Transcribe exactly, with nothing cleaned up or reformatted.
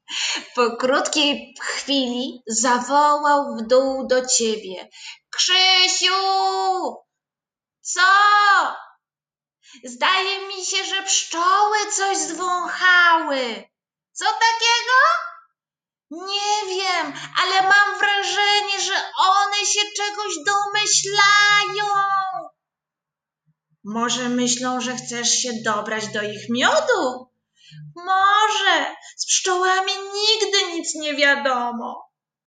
Po krótkiej chwili zawołał w dół do ciebie. Krzysiu! Co? Zdaje mi się, że pszczoły coś zwąchały. Co takiego? Nie wiem, ale mam wrażenie, że one się czegoś domyślają. Może myślą, że chcesz się dobrać do ich miodu? Może. Z pszczołami nigdy nic nie wiadomo.